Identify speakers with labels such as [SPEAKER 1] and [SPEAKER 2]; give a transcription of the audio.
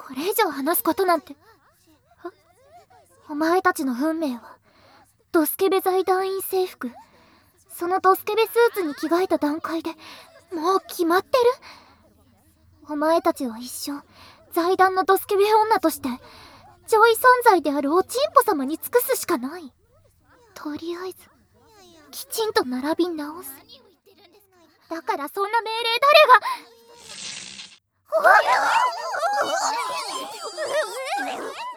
[SPEAKER 1] これ以上話すことなんて。お前たちの運命はドスケベ財団員制服。そのドスケベスーツに着替えた段階でもう決まってる。お前たちは一生財団のドスケベ女として上位存在であるおちんぽ様に尽くすしかない。とりあえずきちんと並び直す。だからそんな命令誰が。